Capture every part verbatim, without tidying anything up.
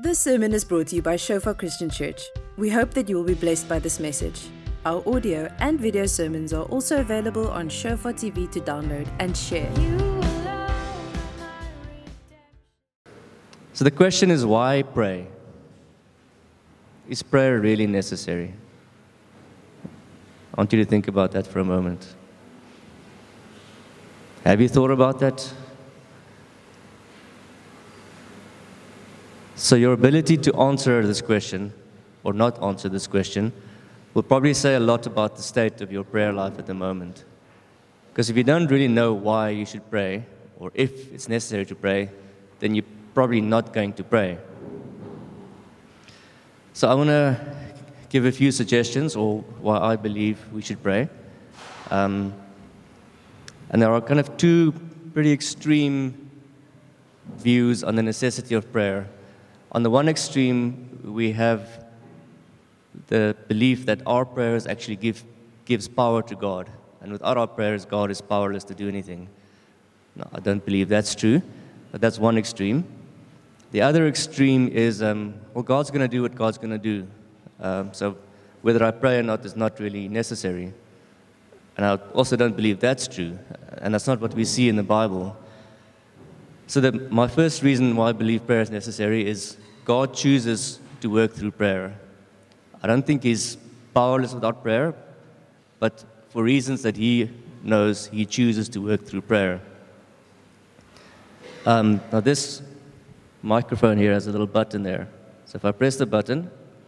This sermon is brought to you by Shofar Christian Church. We hope that you will be blessed by this message. Our audio and video sermons are also available on Shofar T V to download and share. So the question is, why pray? Is prayer really necessary? I want you to think about that for a moment. Have you thought about that? So your ability to answer this question, or not answer this question, will probably say a lot about the state of your prayer life at the moment. Because if you don't really know why you should pray, or if it's necessary to pray, then you're probably not going to pray. So I want to give a few suggestions, or why I believe we should pray. Um, and there are kind of two pretty extreme views on the necessity of prayer. On the one extreme, we have the belief that our prayers actually give gives power to God. And without our prayers, God is powerless to do anything. No, I don't believe that's true, but that's one extreme. The other extreme is, um, well, God's going to do what God's going to do. Um, so whether I pray or not is not really necessary. And I also don't believe that's true. And that's not what we see in the Bible. So the, my first reason why I believe prayer is necessary is God chooses to work through prayer. I don't think He's powerless without prayer, but for reasons that He knows, He chooses to work through prayer. Um, now this microphone here has a little button there. So if I press the button,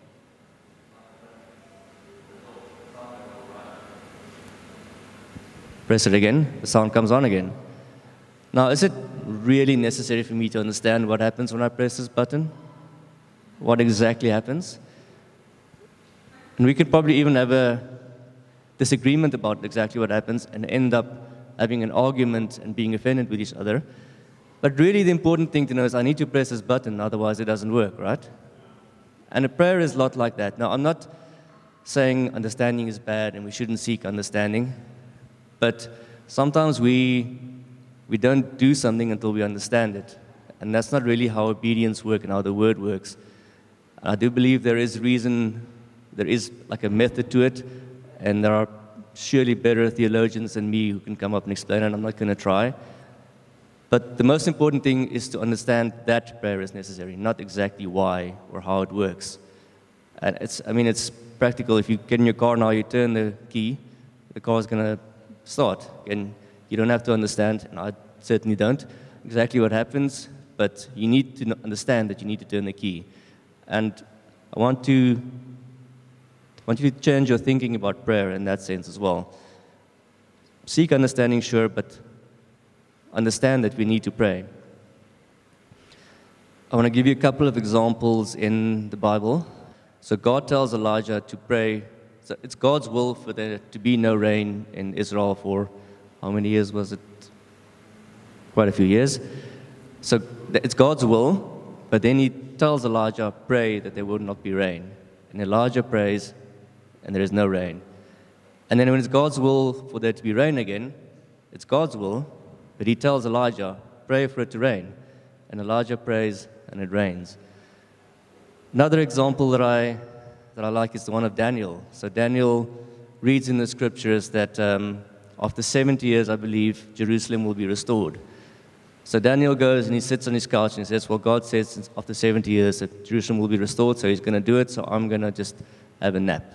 press it again, the sound comes on again. Now, is it really necessary for me to understand what happens when I press this button? What exactly happens? And we could probably even have a disagreement about exactly what happens and end up having an argument and being offended with each other. But really the important thing to know is I need to press this button, otherwise it doesn't work, right? And a prayer is a lot like that. Now, I'm not saying understanding is bad and we shouldn't seek understanding, but sometimes we we don't do something until we understand it. And that's not really how obedience works and how the word works. I do believe there is reason, there is like a method to it, and there are surely better theologians than me who can come up and explain it, and I'm not going to try. But the most important thing is to understand that prayer is necessary, not exactly why or how it works. And it's, I mean, it's practical. If you get in your car now, you turn the key, the car is going to start. And you don't have to understand, and I certainly don't, exactly what happens, but you need to understand that you need to turn the key. And I want to I want you to change your thinking about prayer in that sense as well. Seek understanding, sure, but understand that we need to pray. I want to give you a couple of examples in the Bible. So God tells Elijah to pray. So it's God's will for there to be no rain in Israel for how many years was it? Quite a few years. So it's God's will, but then He tells Elijah, pray that there will not be rain. And Elijah prays, and there is no rain. And then when it's God's will for there to be rain again, it's God's will, but He tells Elijah, pray for it to rain. And Elijah prays, and it rains. Another example that I that I like is the one of Daniel. So Daniel reads in the scriptures that um, after seventy years, I believe, Jerusalem will be restored. So Daniel goes and he sits on his couch and he says, well, God says after seventy years that Jerusalem will be restored, so He's going to do it, so I'm going to just have a nap.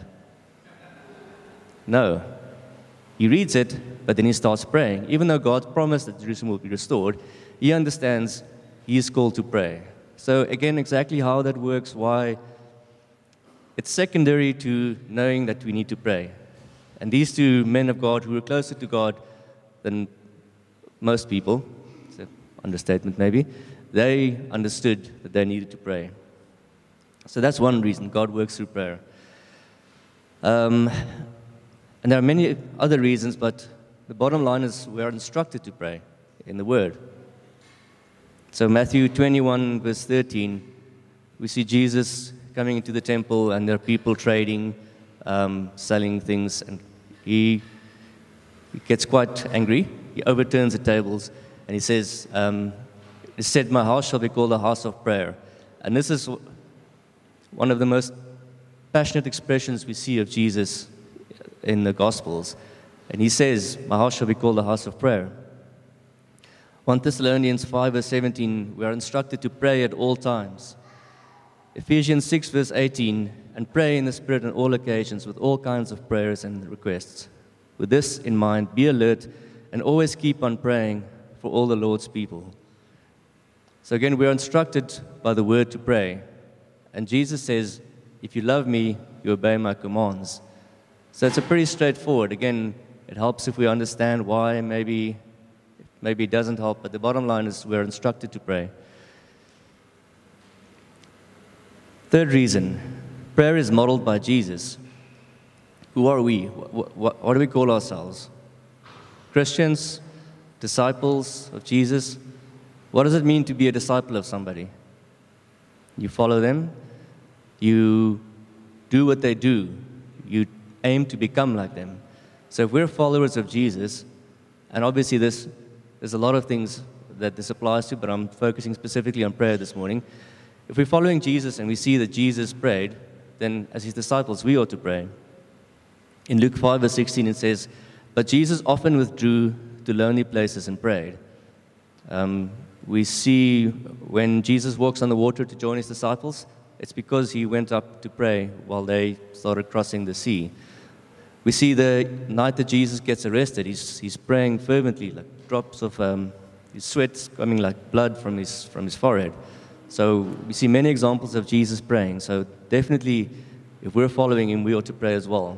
No. He reads it, but then he starts praying. Even though God promised that Jerusalem will be restored, he understands he is called to pray. So again, exactly how that works, why, it's secondary to knowing that we need to pray. And these two men of God who were closer to God than most people, it's an understatement maybe, they understood that they needed to pray. So that's one reason God works through prayer. Um, and there are many other reasons, but the bottom line is we are instructed to pray in the Word. So Matthew twenty-one, verse thirteen, we see Jesus coming into the temple and there are people trading, um, selling things, and he, he gets quite angry. He overturns the tables and he says, um, it said, my house shall be called a house of prayer. And this is one of the most passionate expressions we see of Jesus in the Gospels. And he says, my house shall be called the house of prayer. First Thessalonians five, verse seventeen, we are instructed to pray at all times. Ephesians six, verse eighteen, and pray in the Spirit on all occasions with all kinds of prayers and requests. With this in mind, be alert and always keep on praying for all the Lord's people. So again, we are instructed by the word to pray. And Jesus says, if you love me, you obey my commands. So it's a pretty straightforward. Again, it helps if we understand why. Maybe, maybe it doesn't help, but the bottom line is we're instructed to pray. Third reason, prayer is modeled by Jesus. Who are we? What, what, what do we call ourselves? Christians, disciples of Jesus. What does it mean to be a disciple of somebody? You follow them. You do what they do. You aim to become like them. So if we're followers of Jesus, and obviously this, there's a lot of things that this applies to, but I'm focusing specifically on prayer this morning. If we're following Jesus and we see that Jesus prayed, then as his disciples, we ought to pray. In Luke five, verse sixteen, it says, but Jesus often withdrew to lonely places and prayed. Um, we see when Jesus walks on the water to join his disciples, it's because he went up to pray while they started crossing the sea. We see the night that Jesus gets arrested, he's, he's praying fervently, like drops of um, his sweat coming like blood from his, from his forehead. So we see many examples of Jesus praying. So definitely, if we're following him, we ought to pray as well.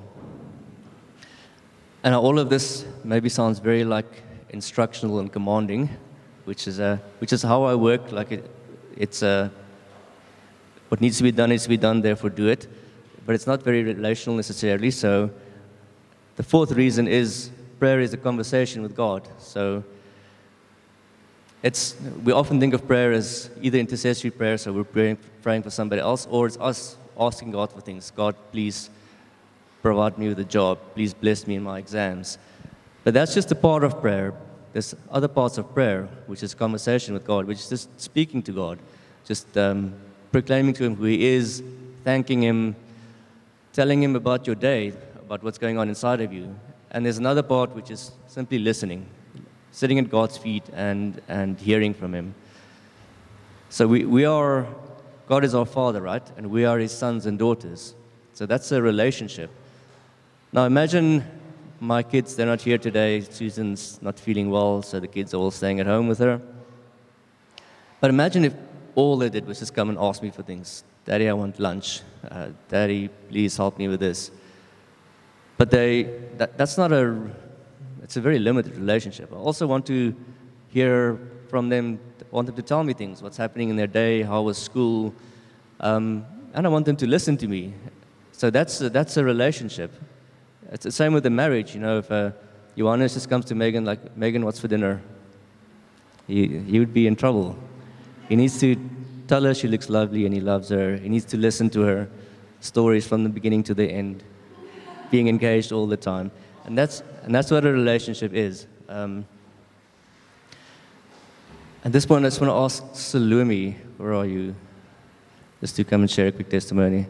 And all of this maybe sounds very like instructional and commanding, which is a, which is how I work. Like it, it's a, what needs to be done needs to be done, therefore do it. But it's not very relational necessarily. So the fourth reason is prayer is a conversation with God. So it's, we often think of prayer as either intercessory prayer, so we're praying, praying for somebody else, or it's us asking God for things. God, please provide me with a job. Please bless me in my exams. But that's just a part of prayer. There's other parts of prayer, which is conversation with God, which is just speaking to God, just um, proclaiming to him who he is, thanking him, telling him about your day, about what's going on inside of you. And there's another part which is simply listening, sitting at God's feet and, and hearing from him. So we, we are, God is our Father, right? And we are his sons and daughters. So that's a relationship. Now imagine my kids, they're not here today. Susan's not feeling well, so the kids are all staying at home with her. But imagine if all they did was just come and ask me for things. Daddy, I want lunch. Uh, Daddy, please help me with this. But they, that, that's not a, it's a very limited relationship. I also want to hear from them, want them to tell me things, what's happening in their day, how was school, um, and I want them to listen to me. So that's a, that's a relationship. It's the same with the marriage. You know, if uh, Johannes just comes to Megan like, Megan, what's for dinner? He, he would be in trouble. He needs to tell her she looks lovely and he loves her. He needs to listen to her stories from the beginning to the end, being engaged all the time. And that's, and that's what a relationship is. Um, at this point, I just want to ask Salome, where are you? Just to come and share a quick testimony.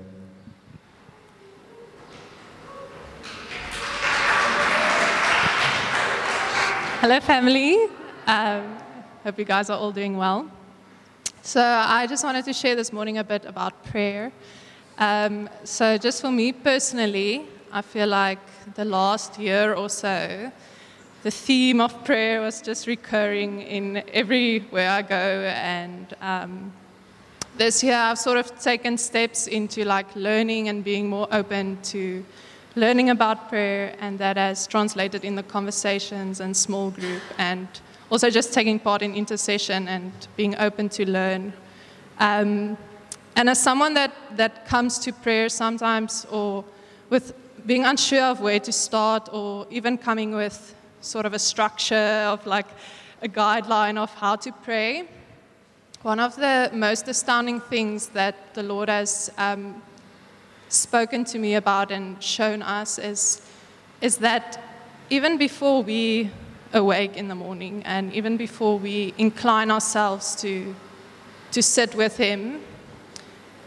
Hello, family. Um, hope you guys are all doing well. So I just wanted to share this morning a bit about prayer. Um, so just for me personally, I feel like the last year or so, the theme of prayer was just recurring in everywhere I go. And um, this year I've sort of taken steps into like learning and being more open to learning about prayer, and that has translated in the conversations and small group, and also just taking part in intercession and being open to learn. Um, and as someone that, that comes to prayer sometimes, or with being unsure of where to start, or even coming with sort of a structure of like a guideline of how to pray, one of the most astounding things that the Lord has um, spoken to me about and shown us is, is that even before we awake in the morning, and even before we incline ourselves to, to sit with Him,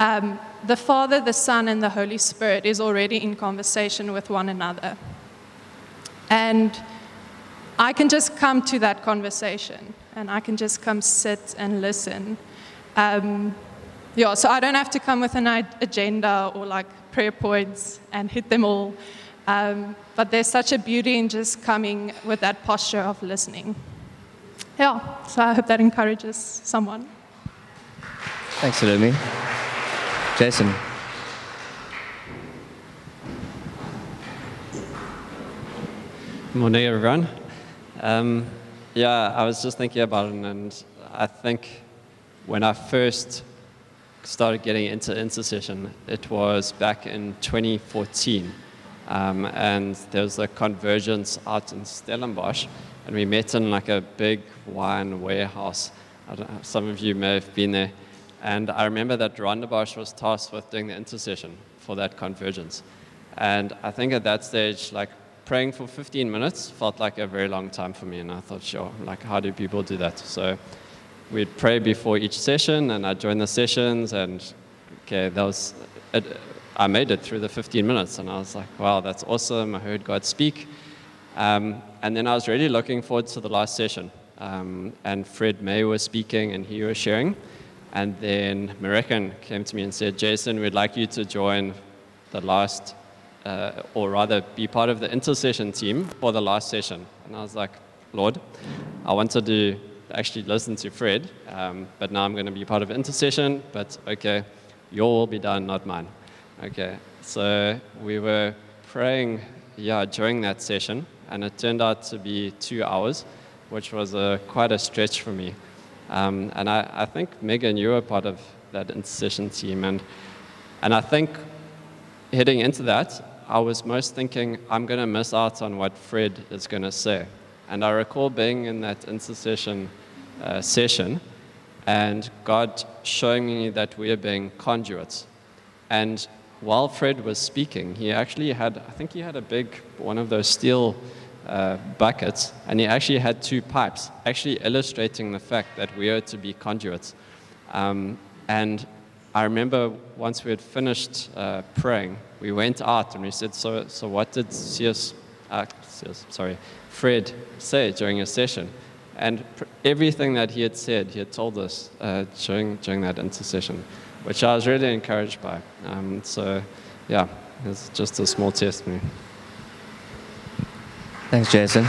um, the Father, the Son, and the Holy Spirit is already in conversation with one another. And I can just come to that conversation, and I can just come sit and listen. Um, yeah, so I don't have to come with an agenda or like prayer points and hit them all. Um, but there's such a beauty in just coming with that posture of listening. Yeah, so I hope that encourages someone. Thanks, Salome. Jason. Morning, everyone. Um, yeah, I was just thinking about it, and I think when I first started getting into intercession, it was back in twenty fourteen. Um, and there was a convergence out in Stellenbosch, and we met in like a big wine warehouse. I don't know, some of you may have been there. And I remember that Rondebosch was tasked with doing the intercession for that convergence. And I think at that stage, like praying for fifteen minutes felt like a very long time for me. And I thought, sure, like how do people do that? So we'd pray before each session, and I'd join the sessions, and okay, that was it. I made it through the fifteen minutes, and I was like, wow, that's awesome. I heard God speak. Um, and then I was really looking forward to the last session. Um, and Fred May was speaking, and he was sharing. And then Mareken came to me and said, Jason, we'd like you to join the last, uh, or rather be part of the intercession team for the last session. And I was like, Lord, I wanted to actually listen to Fred, um, but now I'm going to be part of intercession, but okay, your will be done, not mine. Okay, so we were praying, yeah, during that session, and it turned out to be two hours, which was a, quite a stretch for me. Um, and I, I think, Megan, you were part of that intercession team, and and I think heading into that, I was most thinking, I'm going to miss out on what Fred is going to say. And I recall being in that intercession uh, session, and God showing me that we are being conduits. And while Fred was speaking, he actually had, I think he had a big, one of those steel uh, buckets, and he actually had two pipes, actually illustrating the fact that we are to be conduits. Um, and I remember once we had finished uh, praying, we went out and we said, so so what did C S, uh, C S sorry, Fred say during his session? And pr- everything that he had said, he had told us uh, during, during that intercession, which I was really encouraged by. Um, so, yeah, it's just a small testimony. Thanks, Jason.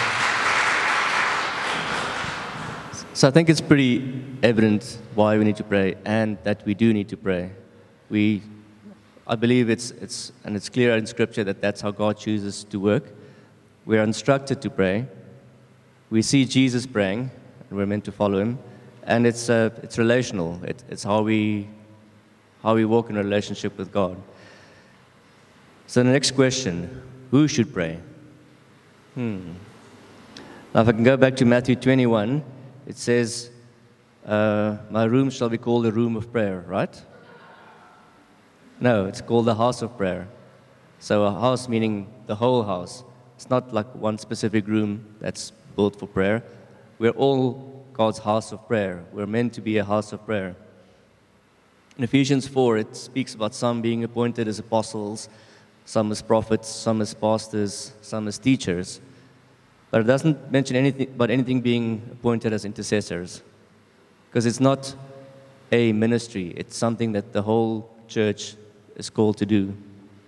So I think it's pretty evident why we need to pray, and that we do need to pray. We, I believe it's, it's, and it's clear in Scripture that that's how God chooses to work. We're instructed to pray. We see Jesus praying, and we're meant to follow him. And it's, uh, it's relational. It, it's how we, how we walk in a relationship with God. So the next question, who should pray? Hmm. Now if I can go back to Matthew twenty-one, it says, uh, my room shall be called a room of prayer, right? No, it's called the house of prayer. So a house meaning the whole house. It's not like one specific room that's built for prayer. We're all God's house of prayer. We're meant to be a house of prayer. In Ephesians four, it speaks about some being appointed as apostles, some as prophets, some as pastors, some as teachers. But it doesn't mention anything about anything being appointed as intercessors, because it's not a ministry. It's something that the whole church is called to do.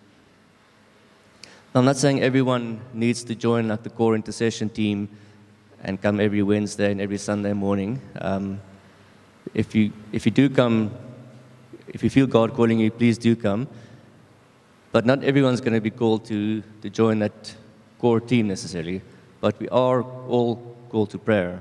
I'm not saying everyone needs to join like the core intercession team and come every Wednesday and every Sunday morning. Um, if you if you do come, if you feel God calling you, please do come. But not everyone's going to be called to, to join that core team necessarily. But we are all called to prayer.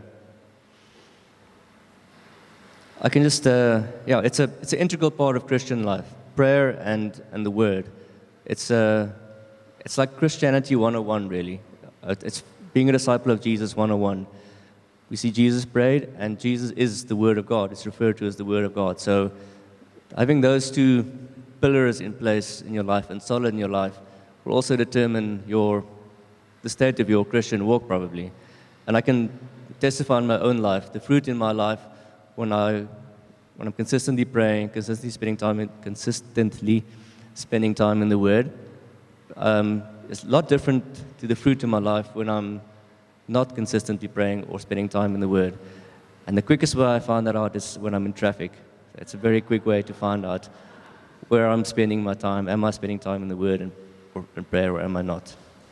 I can just, uh, yeah, it's a it's an integral part of Christian life, prayer and, and the Word. It's uh, it's like Christianity one oh one, really. It's being a disciple of Jesus one oh one. We see Jesus prayed, and Jesus is the Word of God. It's referred to as the Word of God. So having those two pillars in place in your life and solid in your life will also determine your the state of your Christian walk, probably. And I can testify in my own life, the fruit in my life when I when I'm consistently praying, consistently spending time in, consistently spending time in the Word, um, it's a lot different to the fruit in my life when I'm not consistently praying or spending time in the Word. And the quickest way I find that out is when I'm in traffic. It's a very quick way to find out where I'm spending my time. Am I spending time in the Word and or in prayer, or am I not?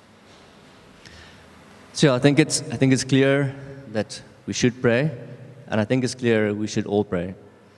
So I think it's I think it's clear that we should pray, and I think it's clear we should all pray.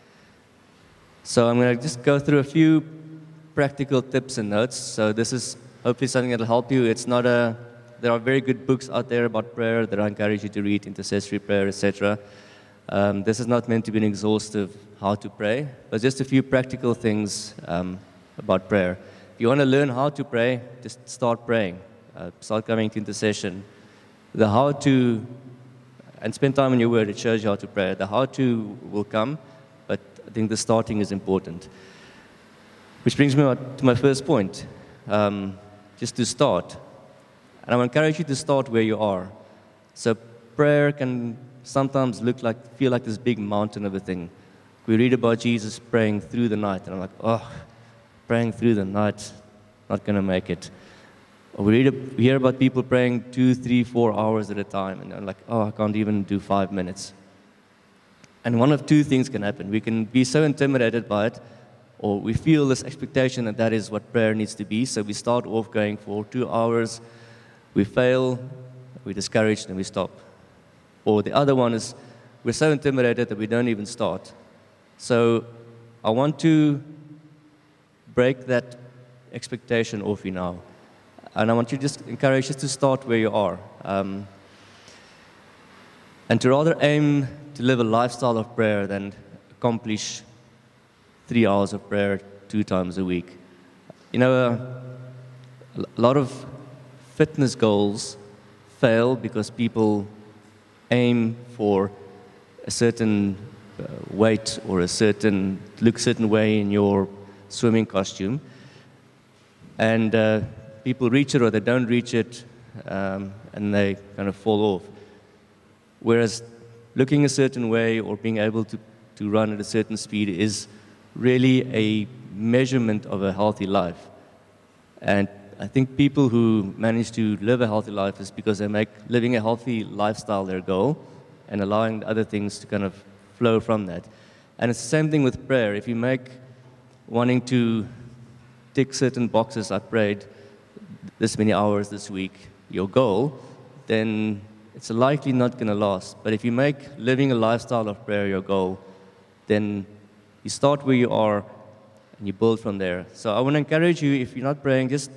So I'm going to just go through a few practical tips and notes. So this is hopefully something that will help you. It's not a there are very good books out there about prayer that I encourage you to read, intercessory prayer, et cetera. Um, this is not meant to be an exhaustive how to pray, but just a few practical things um, about prayer. If you want to learn how to pray, just start praying. Uh, start coming to intercession. The how to, and spend time in your Word, it shows you how to pray. The how to will come, but I think the starting is important. Which brings me to my first point, um, just to start. And I encourage you to start where you are. So prayer can sometimes look like, feel like this big mountain of a thing. We read about Jesus praying through the night, and I'm like, oh, praying through the night, not going to make it. Or we, read, we hear about people praying two, three, four hours at a time, and I'm like, oh, I can't even do five minutes. And one of two things can happen. We can be so intimidated by it, or we feel this expectation that that is what prayer needs to be, so we start off going for two hours, we fail, we're discouraged, and we stop. Or the other one is we're so intimidated that we don't even start. So I want to break that expectation off you now. And I want you to just encourage us to start where you are. Um, and to rather aim to live a lifestyle of prayer than accomplish three hours of prayer two times a week. You know, uh, a lot of fitness goals fail because people aim for a certain uh, weight or a certain, look certain way in your swimming costume. And uh, people reach it or they don't reach it, um, and they kind of fall off. Whereas looking a certain way or being able to, to run at a certain speed is really a measurement of a healthy life. And I think people who manage to live a healthy life is because they make living a healthy lifestyle their goal and allowing other things to kind of flow from that. And it's the same thing with prayer. If you make wanting to tick certain boxes, I prayed this many hours this week, your goal, then it's likely not going to last. But if you make living a lifestyle of prayer your goal, then you start where you are and you build from there. So I want to encourage you, if you're not praying, just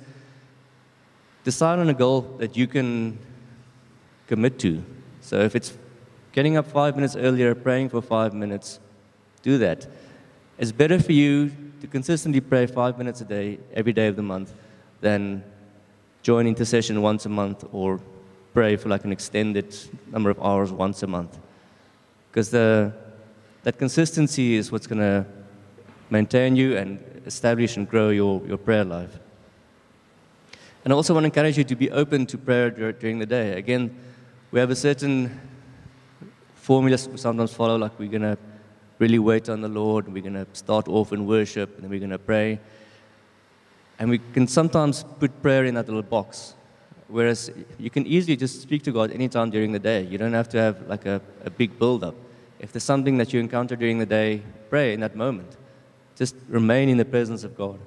decide on a goal that you can commit to. So if it's getting up five minutes earlier, praying for five minutes, do that. It's better for you to consistently pray five minutes a day, every day of the month, than join intercession once a month or pray for like an extended number of hours once a month. Because the that consistency is what's going to maintain you and establish and grow your, your prayer life. And I also want to encourage you to be open to prayer dur- during the day. Again, we have a certain formula we sometimes follow, like we're going to really wait on the Lord, and we're going to start off in worship, and then we're going to pray. And we can sometimes put prayer in that little box, whereas you can easily just speak to God anytime during the day. You don't have to have like a, a big build-up. If there's something that you encounter during the day, pray in that moment. Just remain in the presence of God.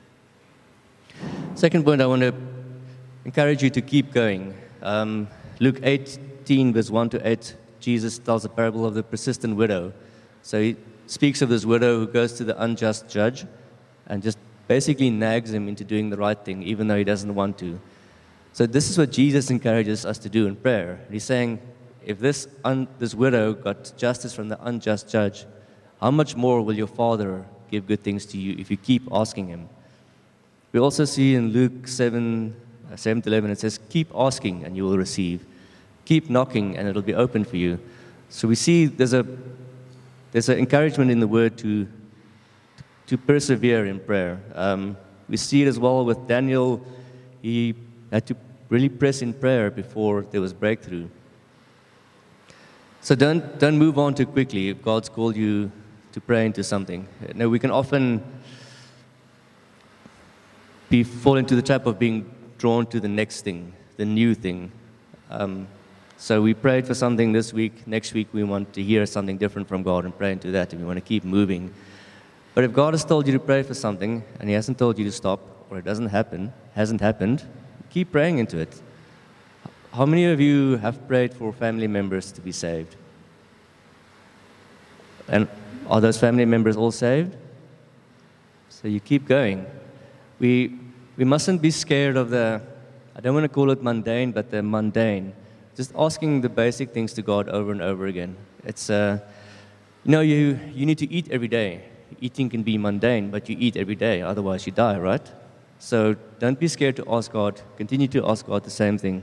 Second point, I want to encourage you to keep going. Um, Luke eighteen, verse one to eight, Jesus tells the parable of the persistent widow. So he speaks of this widow who goes to the unjust judge and just basically nags him into doing the right thing, even though he doesn't want to. So this is what Jesus encourages us to do in prayer. He's saying, if this un- this widow got justice from the unjust judge, how much more will your Father give good things to you if you keep asking him? We also see in Luke seven, seven to eleven, it says, keep asking and you will receive. Keep knocking and it'll be open for you. So we see there's a there's an encouragement in the word to to persevere in prayer. Um, we see it as well with Daniel. He had to really press in prayer before there was breakthrough. So don't don't move on too quickly. If God's called you to pray into something. Now, we can often be fall into the trap of being drawn to the next thing, the new thing. Um, so we prayed for something this week. Next week, we want to hear something different from God and pray into that, and we want to keep moving. But if God has told you to pray for something, and He hasn't told you to stop, or it doesn't happen, hasn't happened, keep praying into it. How many of you have prayed for family members to be saved? And are those family members all saved? So you keep going. We we mustn't be scared of the, I don't want to call it mundane, but the mundane. Just asking the basic things to God over and over again. It's, uh, you know, you, you need to eat every day. Eating can be mundane, but you eat every day, otherwise you die, right? So don't be scared to ask God. Continue to ask God the same thing.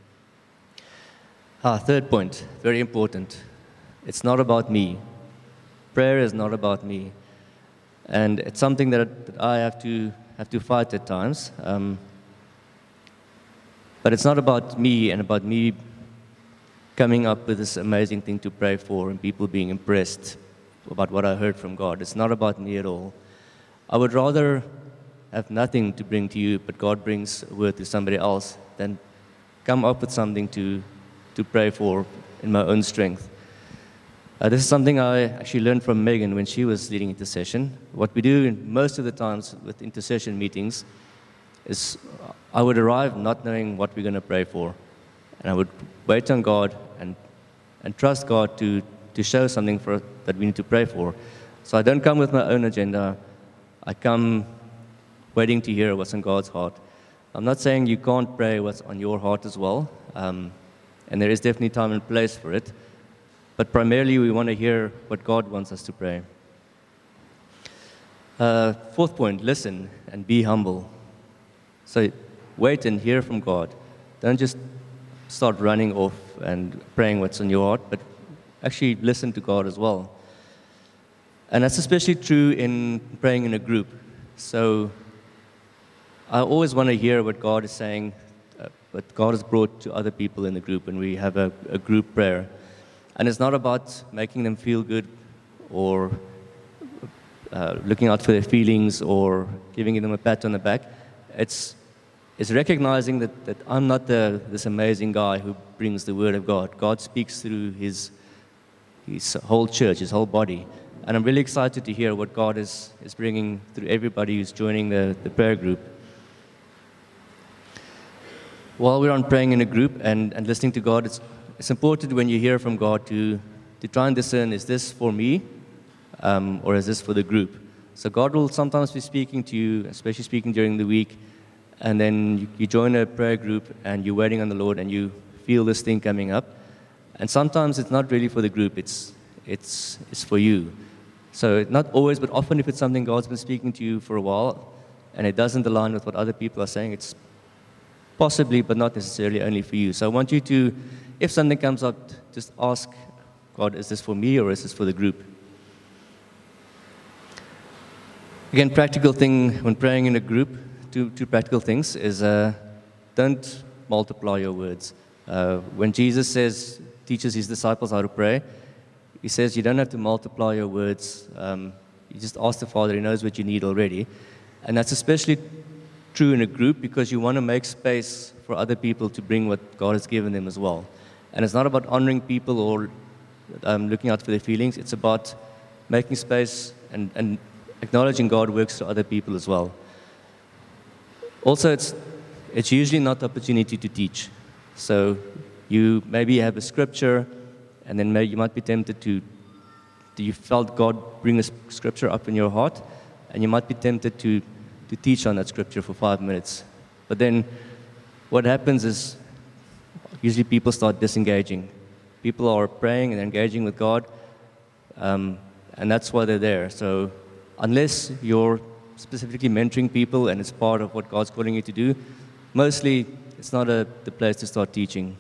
Ah, third point, very important. It's not about me. Prayer is not about me. And it's something that, that I have to have to fight at times. Um, but it's not about me and about me coming up with this amazing thing to pray for and people being impressed about what I heard from God. It's not about me at all. I would rather have nothing to bring to you, but God brings a word to somebody else, than come up with something to, to pray for in my own strength. Uh, this is something I actually learned from Megan when she was leading intercession. What we do in most of the times with intercession meetings is I would arrive not knowing what we're going to pray for. And I would wait on God and, and trust God to, to show something for, that we need to pray for. So I don't come with my own agenda. I come waiting to hear what's on God's heart. I'm not saying you can't pray what's on your heart as well. Um, and there is definitely time and place for it. But primarily, we want to hear what God wants us to pray. Uh, fourth point, listen and be humble. So wait and hear from God. Don't just start running off and praying what's on your heart, but actually listen to God as well. And that's especially true in praying in a group. So I always want to hear what God is saying, uh, what God has brought to other people in the group when we have a, a group prayer. And it's not about making them feel good or uh, looking out for their feelings or giving them a pat on the back. It's, it's recognizing that, that I'm not the, this amazing guy who brings the word of God. God speaks through his, his whole church, his whole body. And I'm really excited to hear what God is, is bringing through everybody who's joining the, the prayer group. While we're on praying in a group and, and listening to God, it's It's important when you hear from God to, to try and discern, is this for me um, or is this for the group? So God will sometimes be speaking to you, especially speaking during the week, and then you, you join a prayer group and you're waiting on the Lord and you feel this thing coming up. And sometimes it's not really for the group, it's, it's, it's for you. So not always, but often if it's something God's been speaking to you for a while and it doesn't align with what other people are saying, it's possibly, but not necessarily only for you. So I want you to, if something comes up, just ask God, is this for me or is this for the group? Again, practical thing when praying in a group, two, two practical things is uh, don't multiply your words. Uh, when Jesus says, teaches his disciples how to pray, he says you don't have to multiply your words. Um, you just ask the Father, he knows what you need already. And that's especially true in a group because you want to make space for other people to bring what God has given them as well. And it's not about honoring people or um, looking out for their feelings. It's about making space and, and acknowledging God works to other people as well. Also, it's, it's usually not the opportunity to teach. So you maybe have a scripture, and then maybe you might be tempted to, to you felt God bring a scripture up in your heart, and you might be tempted to, to teach on that scripture for five minutes. But then what happens is, usually people start disengaging. People are praying and engaging with God, um, and that's why they're there. So unless you're specifically mentoring people and it's part of what God's calling you to do, mostly it's not a, the place to start teaching.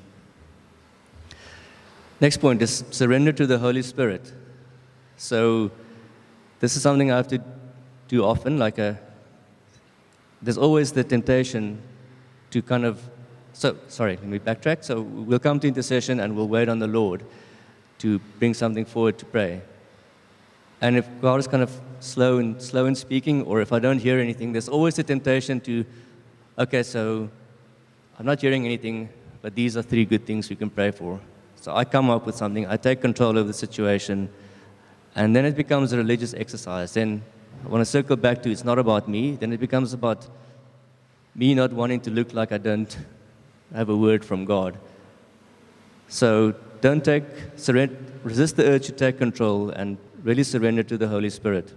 Next point is surrender to the Holy Spirit. So this is something I have to do often. Like a, there's always the temptation to kind of So, sorry, let me backtrack. So we'll come to intercession and we'll wait on the Lord to bring something forward to pray. And if God is kind of slow in, slow in speaking, or if I don't hear anything, there's always a temptation to, okay, so I'm not hearing anything, but these are three good things we can pray for. So I come up with something, I take control of the situation, and then it becomes a religious exercise. Then I want to circle back to it's not about me, then it becomes about me not wanting to look like I don't have a word from God. So don't take, surrender, resist the urge to take control and really surrender to the Holy Spirit.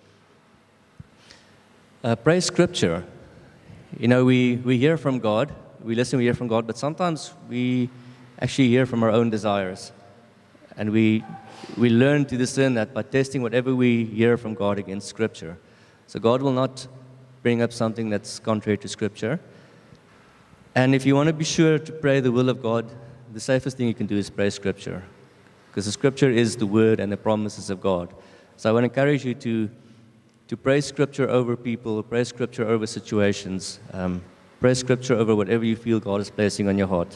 Uh, pray Scripture. You know, we, we hear from God, we listen, we hear from God, but sometimes we actually hear from our own desires. And we, we learn to discern that by testing whatever we hear from God against Scripture. So God will not bring up something that's contrary to Scripture. And if you want to be sure to pray the will of God, the safest thing you can do is pray Scripture. Because the Scripture is the word and the promises of God. So I want to encourage you to, to pray Scripture over people, pray Scripture over situations, um, pray Scripture over whatever you feel God is placing on your heart.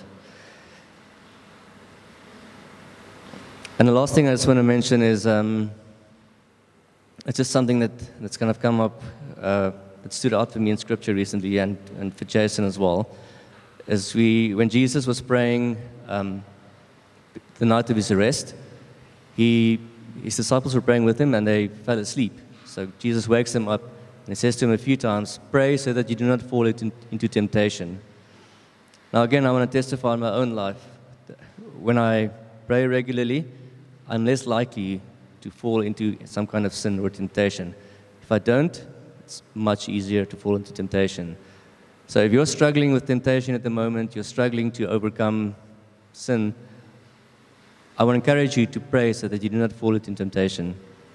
And the last thing I just want to mention is, um, it's just something that, that's kind of come up, uh, that stood out for me in Scripture recently, and, and for Jason as well, is we, when Jesus was praying, um, the night of his arrest, he, his disciples were praying with him and they fell asleep. So Jesus wakes them up and he says to them a few times, pray so that you do not fall into, into temptation. Now again, I want to testify in my own life. When I pray regularly, I'm less likely to fall into some kind of sin or temptation. If I don't, it's much easier to fall into temptation. So if you're struggling with temptation at the moment, you're struggling to overcome sin, I want to encourage you to pray so that you do not fall into temptation.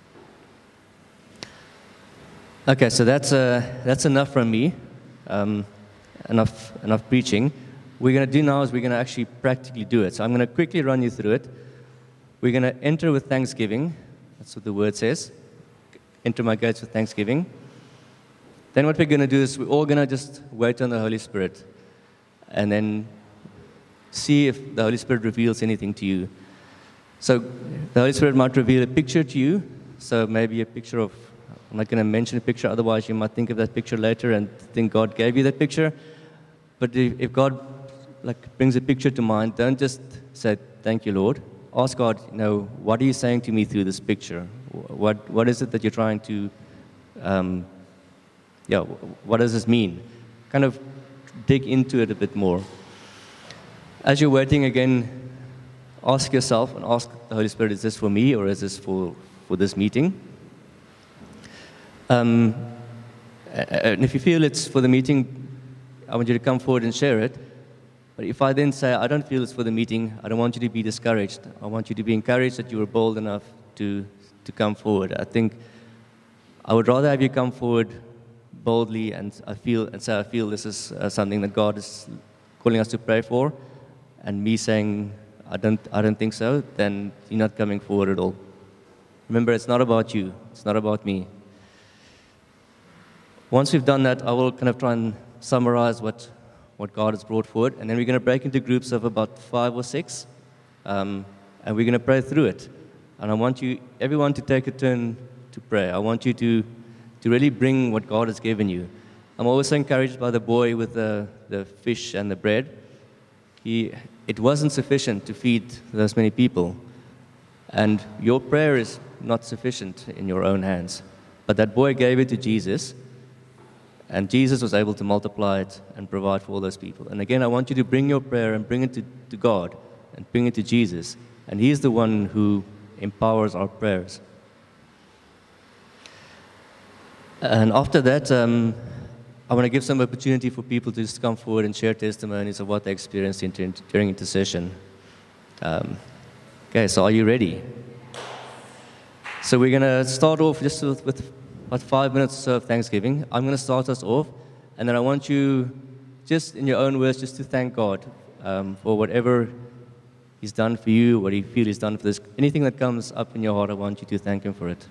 Okay, so that's uh, that's enough from me, um, enough enough preaching. What we're going to do now is we're going to actually practically do it. So I'm going to quickly run you through it. We're going to enter with thanksgiving. That's what the word says. Enter my gates with thanksgiving. Then what we're going to do is we're all going to just wait on the Holy Spirit and then see if the Holy Spirit reveals anything to you. So the Holy Spirit might reveal a picture to you. So maybe a picture of, I'm not going to mention a picture, otherwise you might think of that picture later and think God gave you that picture. But if, if God like brings a picture to mind, don't just say, thank you, Lord. Ask God, you know, what are you saying to me through this picture? What What is it that you're trying to, um, yeah, what does this mean? Kind of dig into it a bit more. As you're waiting again, ask yourself and ask the Holy Spirit, is this for me or is this for, for this meeting? Um, and if you feel it's for the meeting, I want you to come forward and share it. But if I then say, I don't feel it's for the meeting, I don't want you to be discouraged. I want you to be encouraged that you were bold enough to, to come forward. I think I would rather have you come forward boldly and I feel and say, I feel this is uh, something that God is calling us to pray for, and me saying, I don't, I don't think so, then you're not coming forward at all. Remember, it's not about you. It's not about me. Once we've done that, I will kind of try and summarize what, what God has brought forward, and then we're going to break into groups of about five or six, um, and we're going to pray through it. And I want you, everyone, to take a turn to pray. I want you to, to really bring what God has given you. I'm also encouraged by the boy with the, the fish and the bread. He, it wasn't sufficient to feed those many people. And your prayer is not sufficient in your own hands. But that boy gave it to Jesus, and Jesus was able to multiply it and provide for all those people. And again, I want you to bring your prayer and bring it to, to God and bring it to Jesus. And He's the one who empowers our prayers. And after that, um, I want to give some opportunity for people to just come forward and share testimonies of what they experienced inter- during intercession. Um, okay, so are you ready? So we're going to start off just with, with about five minutes or so of Thanksgiving. I'm going to start us off, and then I want you, just in your own words, just to thank God um, for whatever He's done for you, what you feel He's done for this. Anything that comes up in your heart, I want you to thank Him for it.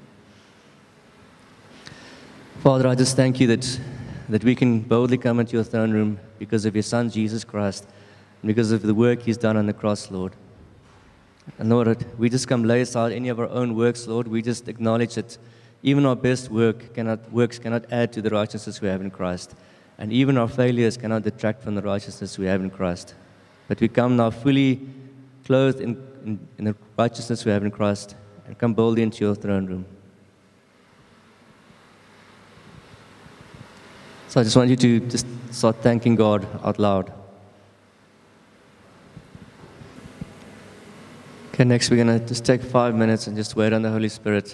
Father, I just thank you that that we can boldly come into your throne room because of your Son, Jesus Christ, and because of the work He's done on the cross, Lord. And Lord, we just come lay aside any of our own works, Lord. We just acknowledge that even our best work cannot, works cannot add to the righteousness we have in Christ. And even our failures cannot detract from the righteousness we have in Christ. But we come now fully clothed in, in, in the righteousness we have in Christ and come boldly into your throne room. So I just want you to just start thanking God out loud. Okay, next we're going to just take five minutes and just wait on the Holy Spirit.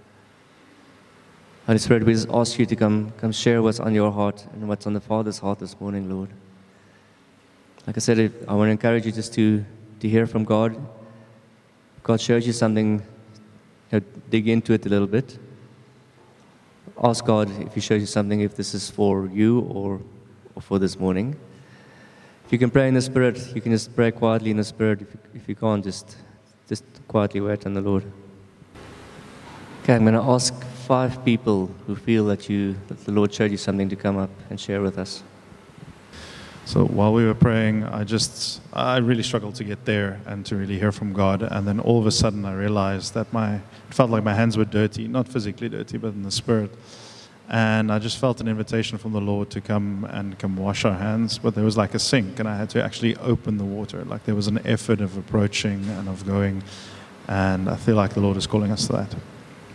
Holy Spirit, we just ask you to come, come share what's on your heart and what's on the Father's heart this morning, Lord. Like I said, if, I want to encourage you just to, to hear from God. God shows you something, you know, dig into it a little bit. Ask God if He shows you something, if this is for you or, or for this morning. If you can pray in the Spirit, you can just pray quietly in the Spirit. If you, if you can't, just, just quietly wait on the Lord. Okay, I'm going to ask five people who feel that you that the Lord showed you something to come up and share with us. So while we were praying, I just, I really struggled to get there and to really hear from God. And then all of a sudden I realized that my, it felt like my hands were dirty, not physically dirty, but in the spirit. And I just felt an invitation from the Lord to come and come wash our hands. But there was like a sink, and I had to actually open the water. Like there was an effort of approaching and of going. And I feel like the Lord is calling us to that.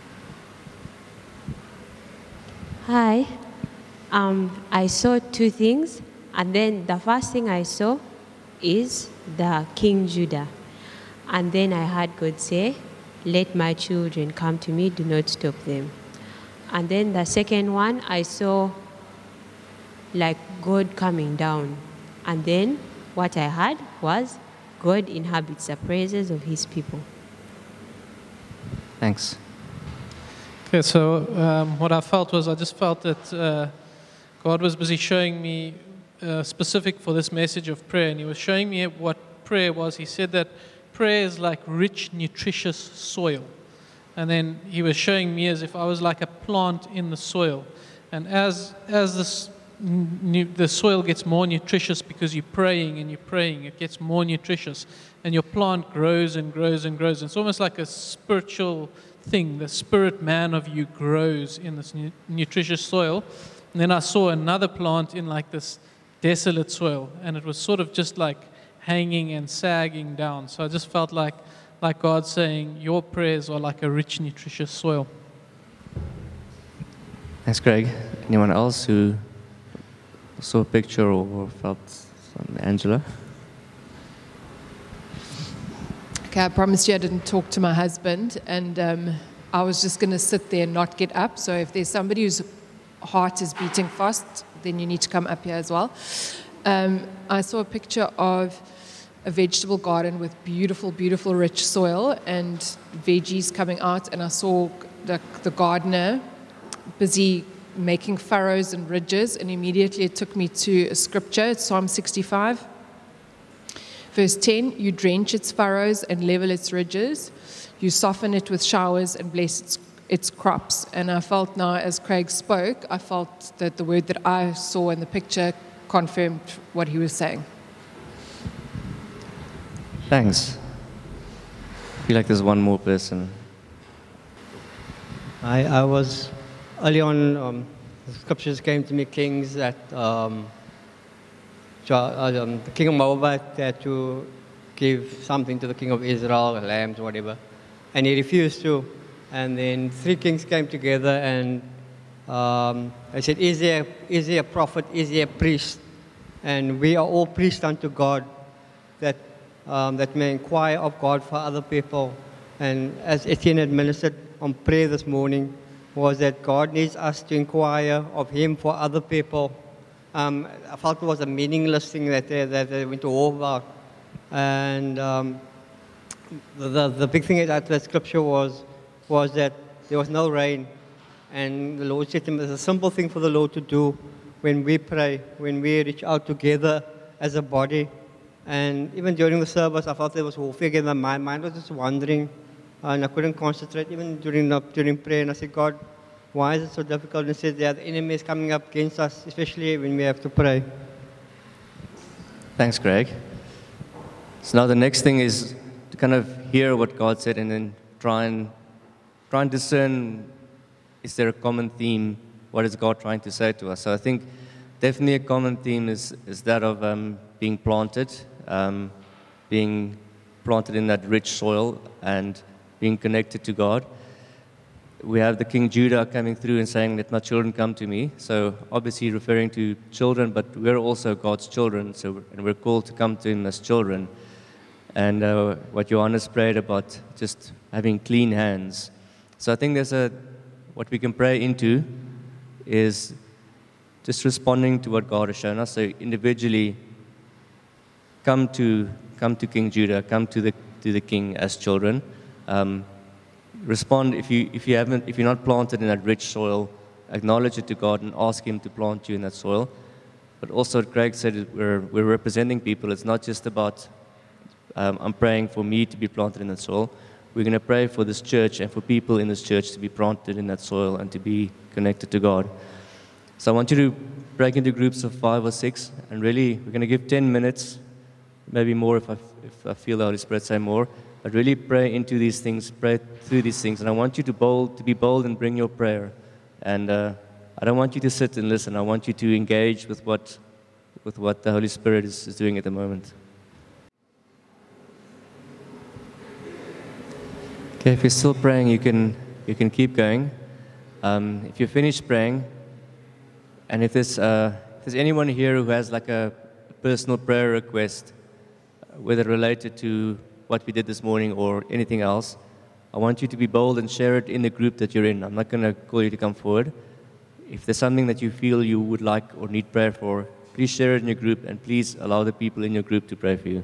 Hi. Um, I saw two things. And then the first thing I saw is the King Judah. And then I heard God say, "Let my children come to me, do not stop them." And then the second one, I saw like God coming down. And then what I heard was, God inhabits the praises of His people. Thanks. Okay, so um, what I felt was I just felt that uh, God was busy showing me Uh, specific for this message of prayer, and He was showing me what prayer was. He said that prayer is like rich, nutritious soil. And then He was showing me as if I was like a plant in the soil. And as as this nu- the soil gets more nutritious because you're praying and you're praying, it gets more nutritious, and your plant grows and grows and grows. It's almost like a spiritual thing. The spirit man of you grows in this nu- nutritious soil. And then I saw another plant in like this desolate soil, and it was sort of just like hanging and sagging down. So I just felt like like God saying, your prayers are like a rich, nutritious soil. Thanks, Greg. Anyone else who saw a picture or felt something? Angela? Okay, I promised you I didn't talk to my husband, and um, I was just going to sit there and not get up. So if there's somebody whose heart is beating fast, then you need to come up here as well. Um, I saw a picture of a vegetable garden with beautiful, beautiful, rich soil and veggies coming out, and I saw the, the gardener busy making furrows and ridges, and immediately it took me to a scripture. It's Psalm sixty-five, verse ten. You drench its furrows and level its ridges. You soften it with showers and bless its its crops. And I felt now, as Craig spoke, I felt that the word that I saw in the picture confirmed what he was saying. Thanks. I feel like there's one more person. I, I was, early on, um, the scriptures came to me, kings that, um, um, the king of Moab had to give something to the king of Israel, lambs, whatever, and he refused to. And then three kings came together, and um, I said, is there, is there a prophet, is there a priest? And we are all priests unto God, that, um, that may inquire of God for other people. And as Etienne had ministered on prayer this morning, was that God needs us to inquire of Him for other people. Um, I felt it was a meaningless thing that they, that they went to war about. And um, the, the, the big thing that the scripture was, was that there was no rain. And the Lord said to him, it's a simple thing for the Lord to do when we pray, when we reach out together as a body. And even during the service, I felt there was warfare again. My mind was just wandering, and I couldn't concentrate, even during, the, during prayer. And I said, God, why is it so difficult? And He said, yeah, the enemy is coming up against us, especially when we have to pray. Thanks, Greg. So now the next thing is to kind of hear what God said and then try and try and discern, is there a common theme? What is God trying to say to us? So I think definitely a common theme is, is that of um, being planted, um, being planted in that rich soil and being connected to God. We have the King Judah coming through and saying, let my children come to me. So obviously referring to children, but we're also God's children, so and we're called to come to him as children. And uh, what Johannes prayed about, just having clean hands. So I think there's a, what we can pray into is just responding to what God has shown us. So individually, come to come to King Judah, come to the to the King as children. Um, respond if you if you haven't if you're not planted in that rich soil, acknowledge it to God and ask Him to plant you in that soil. But also, what Craig said, we're we're representing people. It's not just about um, I'm praying for me to be planted in that soil. We're going to pray for this church and for people in this church to be planted in that soil and to be connected to God. So I want you to break into groups of five or six, and really, we're going to give ten minutes, maybe more if I, if I feel the Holy Spirit say more, but really pray into these things, pray through these things. And I want you to bold, to be bold and bring your prayer. And uh, I don't want you to sit and listen. I want you to engage with what, with what the Holy Spirit is, is doing at the moment. Okay, if you're still praying, you can you can keep going. Um, if you're finished praying, and if there's uh, if there's anyone here who has like a personal prayer request, whether related to what we did this morning or anything else, I want you to be bold and share it in the group that you're in. I'm not going to call you to come forward. If there's something that you feel you would like or need prayer for, please share it in your group, and please allow the people in your group to pray for you.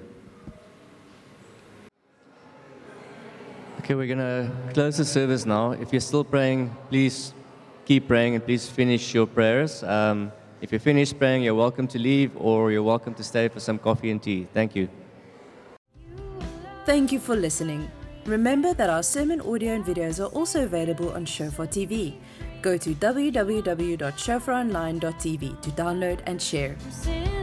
Okay, we're going to close the service now. If you're still praying, please keep praying and please finish your prayers. Um, if you're finished praying, you're welcome to leave, or you're welcome to stay for some coffee and tea. Thank you. Thank you for listening. Remember that our sermon audio and videos are also available on Shofar T V. Go to w w w dot shofar online dot t v to download and share.